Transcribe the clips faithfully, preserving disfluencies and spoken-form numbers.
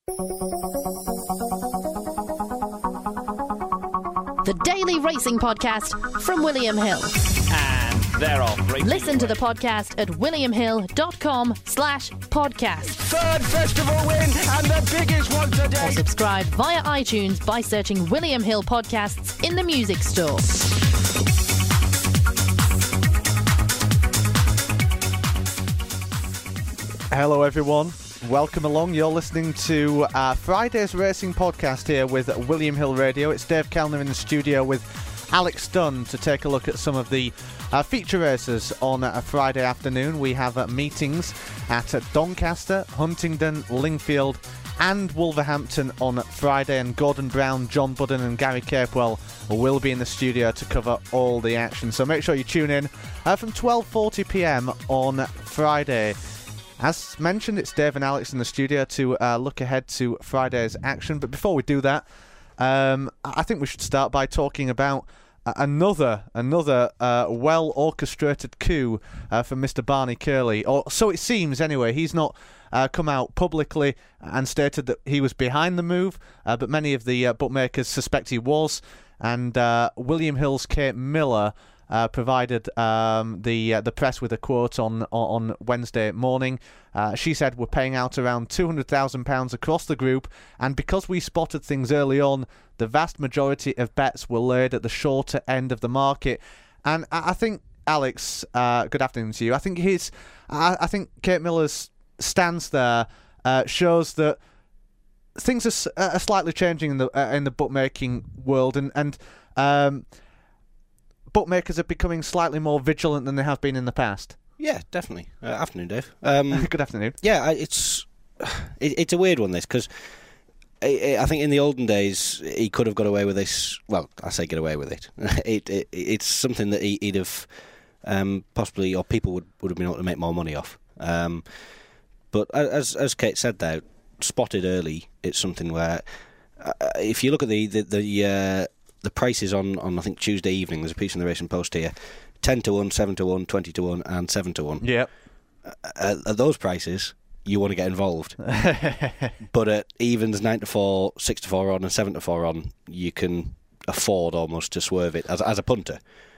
The Daily Racing Podcast from William Hill. And they're off. Racing Listen to away. the podcast at williamhill.com slash podcast. Third festival win and the biggest one today. Or subscribe via iTunes by searching William Hill Podcasts in the music store. Hello everyone, welcome along. You're listening to uh, Friday's Racing Podcast here with William Hill Radio. It's Dave Kellner in the studio with Alex Dunn to take a look at some of the uh, feature races on a Friday afternoon. We have uh, meetings at uh, Doncaster, Huntingdon, Lingfield and Wolverhampton on Friday, and Gordon Brown, John Budden and Gary Capewell will be in the studio to cover all the action. So make sure you tune in uh, from twelve forty p m on Friday. As mentioned, it's Dave and Alex in the studio to uh, look ahead to Friday's action. But before we do that, um, I think we should start by talking about uh, another another uh, well-orchestrated coup uh, from Mister Barney Curley. Or so it seems, anyway. He's not uh, come out publicly and stated that he was behind the move, uh, but many of the uh, bookmakers suspect he was. And uh, William Hill's Kate Miller Uh, provided um, the uh, the press with a quote on on Wednesday morning. Uh, she said, "We're paying out around two hundred thousand pounds across the group, and because we spotted things early on, the vast majority of bets were laid at the shorter end of the market." And I, I think, Alex, uh, good afternoon to you. I think his, I, I think Kate Miller's stance there uh, shows that things are, are slightly changing in the uh, in the bookmaking world, and and. Um, bookmakers are becoming slightly more vigilant than they have been in the past. Yeah, definitely. Uh, afternoon, Dave. Um, Good afternoon. Yeah, I, it's it, it's a weird one, this, because I, I think in the olden days he could have got away with this. Well, I say get away with it. it, it it's something that he, he'd have um, possibly, or people would, would have been able to make more money off. Um, but as as Kate said there, spotted early, it's something where uh, if you look at the the, the uh, the prices on, on I think Tuesday evening, there's a piece in the Racing Post here, ten to one, seven to one, twenty to one and seven to one. Yeah. Uh, at those prices, you want to get involved. But at evens, nine to four, six to four on and seven to four on, you can afford almost to swerve it as as a punter.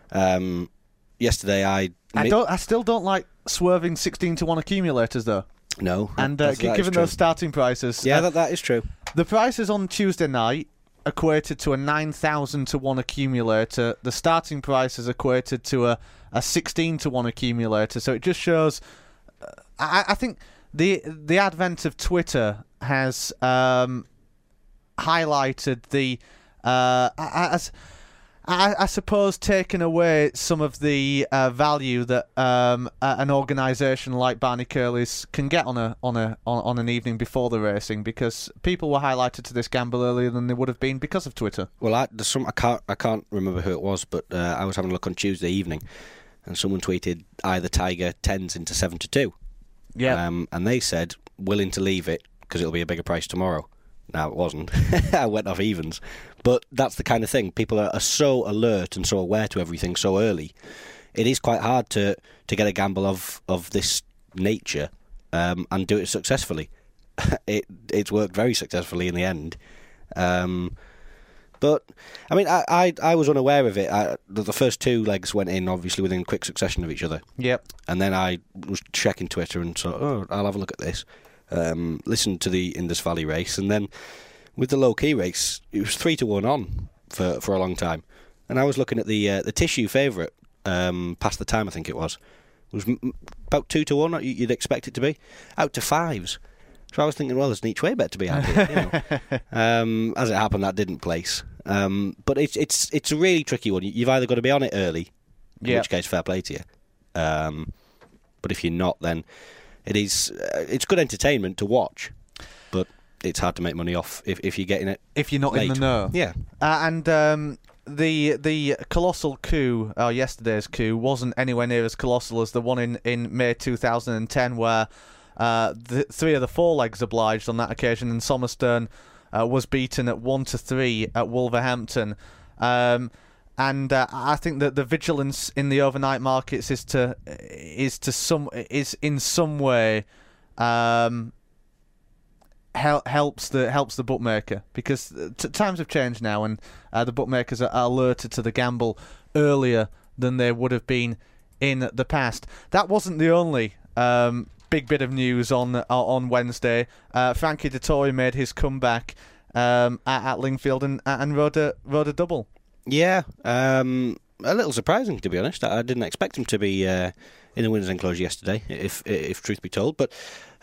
Um, yesterday I... I don't. I still don't like swerving sixteen to one accumulators though. No. And uh, that given true. those starting prices... Yeah, uh, that, that is true. The prices on Tuesday night equated to a nine thousand to one accumulator. The starting price is equated to a, a sixteen to one accumulator. So it just shows... Uh, I, I think the the advent of Twitter has um, highlighted the... Uh, as I, I suppose taken away some of the uh, value that um, uh, an organisation like Barney Curley's can get on a on a on, on an evening before the racing, because people were highlighted to this gamble earlier than they would have been because of Twitter. Well, I, there's some I can't I can't remember who it was, but uh, I was having a look on Tuesday evening, and someone tweeted either Tiger tens into seven to two. Yeah, um, and they said willing to leave it because it'll be a bigger price tomorrow. Now, it wasn't. I went off evens. But that's the kind of thing. People are, are so alert and so aware to everything so early. It is quite hard to, to get a gamble of, of this nature um, and do it successfully. it It's worked very successfully in the end. Um, but, I mean, I, I, I was unaware of it. I, the, the first two legs went in, obviously, within quick succession of each other. Yep. And then I was checking Twitter and thought, oh, I'll have a look at this. Um, listened to the Indus Valley race, and then with the low key race, it was three to one on for for a long time. And I was looking at the uh, the tissue favourite um, past the time, I think it was, it was m- about two to one. You'd expect it to be out to fives. So I was thinking, well, there's an each way bet to be had. You know. um, as it happened, that didn't place. Um, but it's it's it's a really tricky one. You've either got to be on it early, in yep. which case fair play to you. Um, but if you're not, then It is. Uh, it's good entertainment to watch, but it's hard to make money off if, if you're getting it if you're not late. in the know. Yeah, uh, and um, the the colossal coup, uh, yesterday's coup, wasn't anywhere near as colossal as the one in, in May two thousand ten, where uh, the three of the four legs obliged on that occasion, and Somerstone uh, was beaten at one to three at Wolverhampton. Um, And uh, I think that the vigilance in the overnight markets is to is to some is in some way um, hel- helps the helps the bookmaker, because t- times have changed now, and uh, the bookmakers are alerted to the gamble earlier than they would have been in the past. That wasn't the only um, big bit of news on uh, on Wednesday. Uh, Frankie Dettori made his comeback um, at, at Lingfield and and rode a rode a double. Yeah, um, a little surprising, to be honest. I, I didn't expect him to be uh, in the winners' enclosure yesterday, if if truth be told. But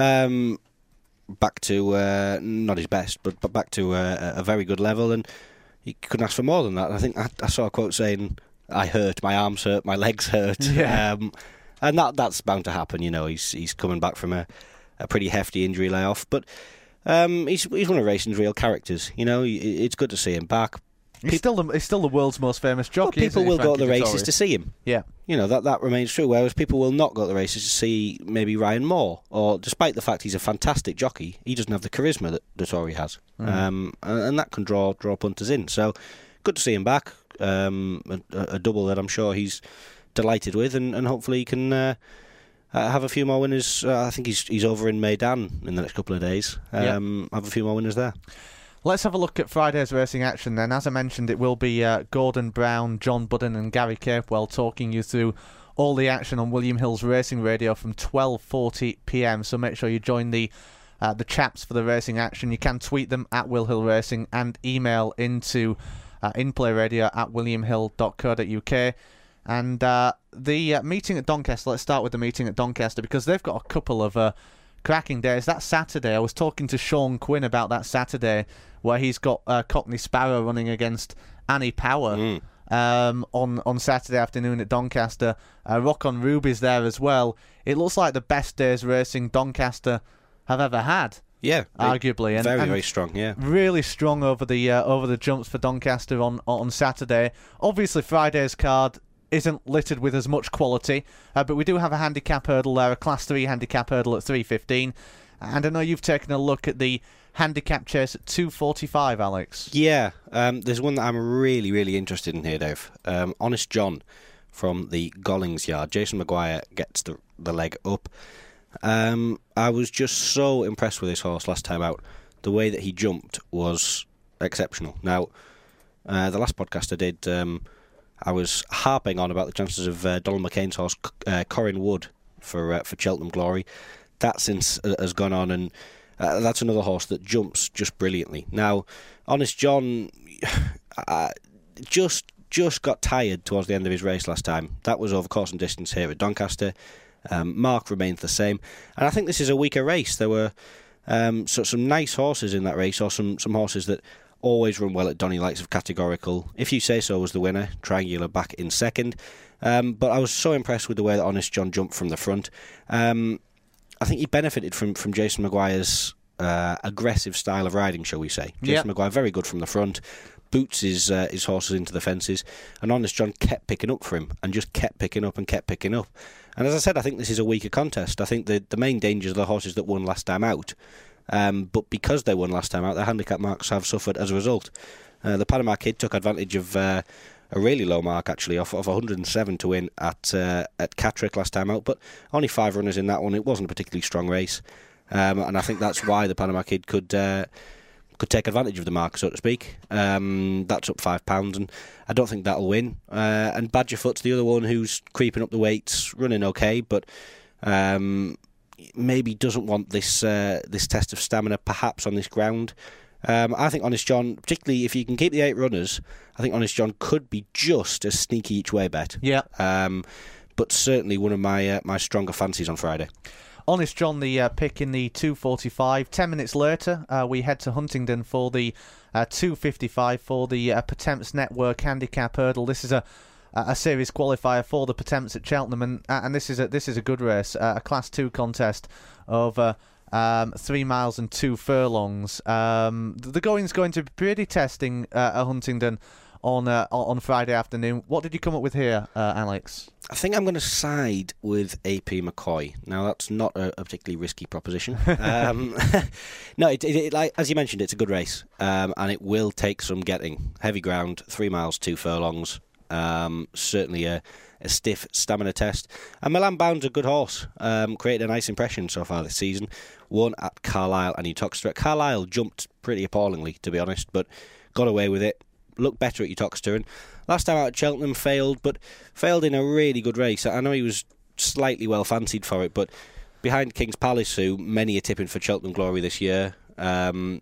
um, back to uh, not his best, but, but back to uh, a very good level, and he couldn't ask for more than that. I think I, I saw a quote saying, "I hurt, my arms hurt, my legs hurt," yeah. um, and that that's bound to happen. You know, he's he's coming back from a, a pretty hefty injury layoff, but um, he's he's one of racing's real characters. You know, it's good to see him back. He's Pe- still the he's still the world's most famous jockey. Well, people isn't he, will go to Frankie the races Dettori? to see him. Yeah. You know, that, that remains true, whereas people will not go to the races to see maybe Ryan Moore, or despite the fact he's a fantastic jockey, he doesn't have the charisma that Dettori has. Mm. Um, and, and that can draw draw punters in. So, good to see him back. Um, a, a double that I'm sure he's delighted with, and, and hopefully he can uh, have a few more winners. Uh, I think he's he's over in Meydan in the next couple of days. Um, yeah. Have a few more winners there. Let's have a look at Friday's racing action then. As I mentioned, it will be uh, Gordon Brown, John Budden and Gary Capewell talking you through all the action on William Hill's Racing Radio from twelve forty p m. So make sure you join the uh, the chaps for the racing action. You can tweet them at Will Hill Racing and email into uh, inplayradio at williamhill dot co dot uk. And uh, the uh, meeting at Doncaster, let's start with the meeting at Doncaster, because they've got a couple of uh, cracking days. That Saturday, I was talking to Sean Quinn about that Saturday, where he's got uh, Cockney Sparrow running against Annie Power mm. um, on, on Saturday afternoon at Doncaster. Uh, Rock on Ruby's there as well. It looks like the best days racing Doncaster have ever had. Yeah, arguably, and, very and very strong. Yeah, really strong over the uh, over the jumps for Doncaster on on Saturday. Obviously, Friday's card isn't littered with as much quality, uh, but we do have a handicap hurdle there, a Class three handicap hurdle at three fifteen. And I know you've taken a look at the handicap chase at two forty-five, Alex. Yeah, um, there's one that I'm really, really interested in here, Dave. Um, Honest John from the Gollings Yard. Jason Maguire gets the, the leg up. Um, I was just so impressed with this horse last time out. The way that he jumped was exceptional. Now, uh, the last podcast I did, um, I was harping on about the chances of uh, Donald McCain's horse, uh, Corin Wood, for uh, for Cheltenham Glory. That since uh, has gone on, and uh, that's another horse that jumps just brilliantly. Now, Honest John uh, just just got tired towards the end of his race last time. That was over course and distance here at Doncaster. Um, Mark remains the same, and I think this is a weaker race. There were um, so, some nice horses in that race, or some, some horses that always run well at Donny, likes of Categorical. If You Say So was the winner, Triangular back in second. Um, but I was so impressed with the way that Honest John jumped from the front. Um, I think he benefited from, from Jason Maguire's uh, aggressive style of riding, shall we say. Jason yep. Maguire, very good from the front, boots his, uh, his horses into the fences, and Honest John kept picking up for him, and just kept picking up and kept picking up. And as I said, I think this is a weaker contest. I think the, the main dangers are the horses that won last time out. Um, but because they won last time out, their handicap marks have suffered as a result. Uh, the Panama Kid took advantage of uh, a really low mark, actually, off of one hundred seven to win at uh, at Catterick last time out, but only five runners in that one. It wasn't a particularly strong race, um, and I think that's why the Panama Kid could uh, could take advantage of the mark, so to speak. Um, that's up five pounds, and I don't think that'll win. Uh, and Badgerfoot's the other one who's creeping up the weights, running okay, but um, maybe doesn't want this uh, this test of stamina, perhaps on this ground. Um, I think Honest John, particularly if you can keep the eight runners, I think Honest John could be just a sneaky each way bet. Yeah. Um, but certainly one of my uh, my stronger fancies on Friday. Honest John, the uh, pick in the two forty-five. Ten minutes later, uh, we head to Huntingdon for the uh, two fifty-five for the uh, Potemps Network Handicap Hurdle. This is a a series qualifier for the Potemps at Cheltenham, and uh, and this is a this is a good race, uh, a Class Two contest over um, three miles and two furlongs. Um, the going's going to be pretty testing uh, at Huntingdon on uh, on Friday afternoon. What did you come up with here, uh, Alex? I think I'm going to side with A P McCoy. Now, that's not a, a particularly risky proposition. um, no, it, it, it, like as you mentioned, it's a good race, um, and it will take some getting. Heavy ground, three miles, two furlongs. Um, certainly a, a stiff stamina test. And Milan Bound's a good horse. Um, created a nice impression so far this season. Won at Carlisle and Uttoxeter. Carlisle jumped pretty appallingly, to be honest, but got away with it. Looked better at Uttoxeter. And last time out at Cheltenham, failed, but failed in a really good race. I know he was slightly well fancied for it, but behind King's Palace, who many are tipping for Cheltenham Glory this year, um,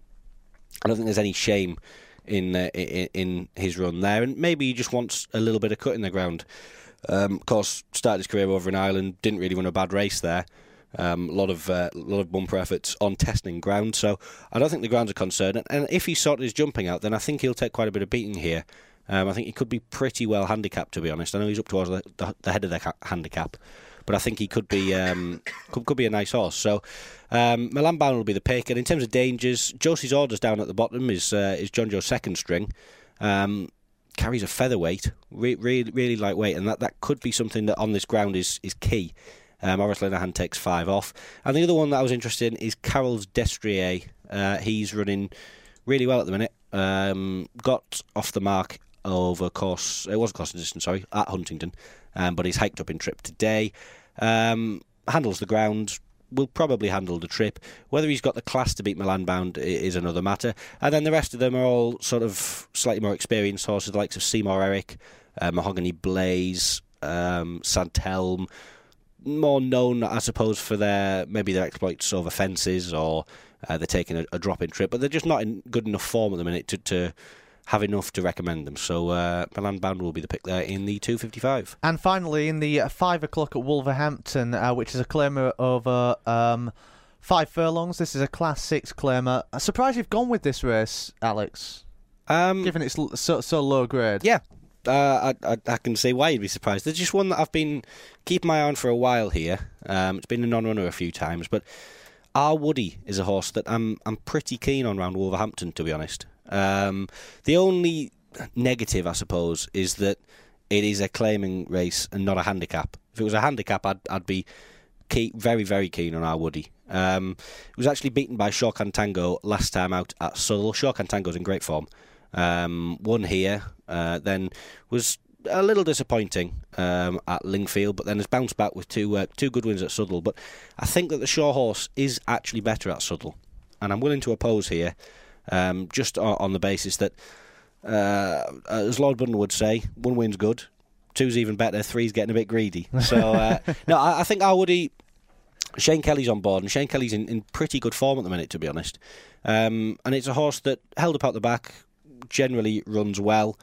I don't think there's any shame in, uh, in in his run there, and maybe he just wants a little bit of cut in the ground. Um, of course, started his career over in Ireland, didn't really run a bad race there. Um, a lot of uh, lot of bumper efforts on testing ground, so I don't think the ground's a concern. And, and if he sorted his jumping out, then I think he'll take quite a bit of beating here. Um, I think he could be pretty well handicapped, to be honest. I know he's up towards the, the, the head of the ha- handicap, but I think he could be um, could, could be a nice horse. So um, Milan Bound will be the pick. And in terms of dangers, Josie's Orders down at the bottom is uh, is John Joe's second string. Um, carries a featherweight, re- really really lightweight, and that, that could be something that on this ground is is key. Um, Maurice Linehan takes five off. And the other one that I was interested in is Carol's Destrier. Uh, he's running really well at the minute. Um, got off the mark over course, it was a course and distance, sorry, at Huntingdon, um, but he's hiked up in trip today. Um, handles the ground, will probably handle the trip. Whether he's got the class to beat Milan Bound is another matter. And then the rest of them are all sort of slightly more experienced horses, the likes of Seymour Eric, uh, Mahogany Blaze, um, Santelm, more known, I suppose, for their maybe their exploits over fences, or uh, they're taking a, a drop-in trip, but they're just not in good enough form at the minute to, to have enough to recommend them. So uh, Milan Bound will be the pick there in the two fifty-five. And finally, in the uh, five o'clock at Wolverhampton, uh, which is a claimer over um, five furlongs. This is a Class Six claimer. I'm surprised you've gone with this race, Alex. Um, given it's l- so so low grade. Yeah. Uh, I, I, I can see why you'd be surprised. There's just one that I've been keeping my eye on for a while here. Um, it's been a non-runner a few times, but Our Woody is a horse that I'm I'm pretty keen on round Wolverhampton, to be honest. Um, the only negative, I suppose, is that it is a claiming race and not a handicap. If it was a handicap, I'd I'd be key, very very keen on Our Woody. Um, it was actually beaten by Shorkan Tango last time out at Southwell. Shorkan Tango's in great form. Um, won here, uh, then was a little disappointing um, at Lingfield, but then has bounced back with two uh, two good wins at Southwell. But I think that the Shaw horse is actually better at Southwell, and I'm willing to oppose here, um, just on, on the basis that, uh, as Lord Budden would say, one win's good, two's even better, three's getting a bit greedy. So uh, no, I, I think I would eat. Shane Kelly's on board, and Shane Kelly's in, in pretty good form at the minute, to be honest. Um, and it's a horse that held up out the back, generally runs well,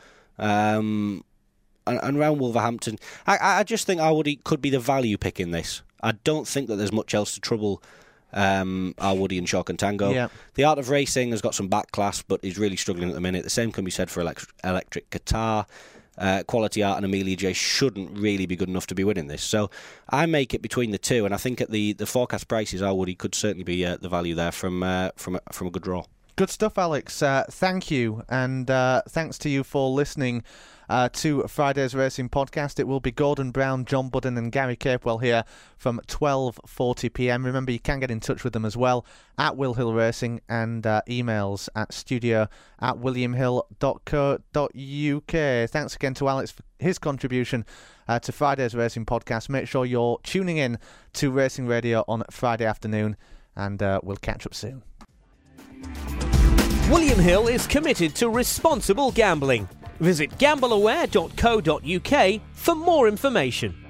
um, and, and round Wolverhampton, I, I just think Our Woody could be the value pick in this. I don't think that there's much else to trouble um, Our Woody and Shorkan Tango. Yeah. The Art of Racing has got some back class, but is really struggling at the minute. The same can be said for Electric, Electric Guitar. Uh, Quality Art and Amelia J shouldn't really be good enough to be winning this. So I make it between the two, and I think at the, the forecast prices, Our Woody could certainly be uh, the value there from uh, from a, from a good draw. Good stuff, Alex. Uh, thank you, and uh, thanks to you for listening uh, to Friday's Racing Podcast. It will be Gordon Brown, John Budden and Gary Capewell here from twelve forty p m. Remember, you can get in touch with them as well at Will Hill Racing, and uh, emails at studio at williamhill dot co dot uk. Thanks again to Alex for his contribution uh, to Friday's Racing Podcast. Make sure you're tuning in to Racing Radio on Friday afternoon, and uh, we'll catch up soon. William Hill is committed to responsible gambling. Visit gamble aware dot co dot uk for more information.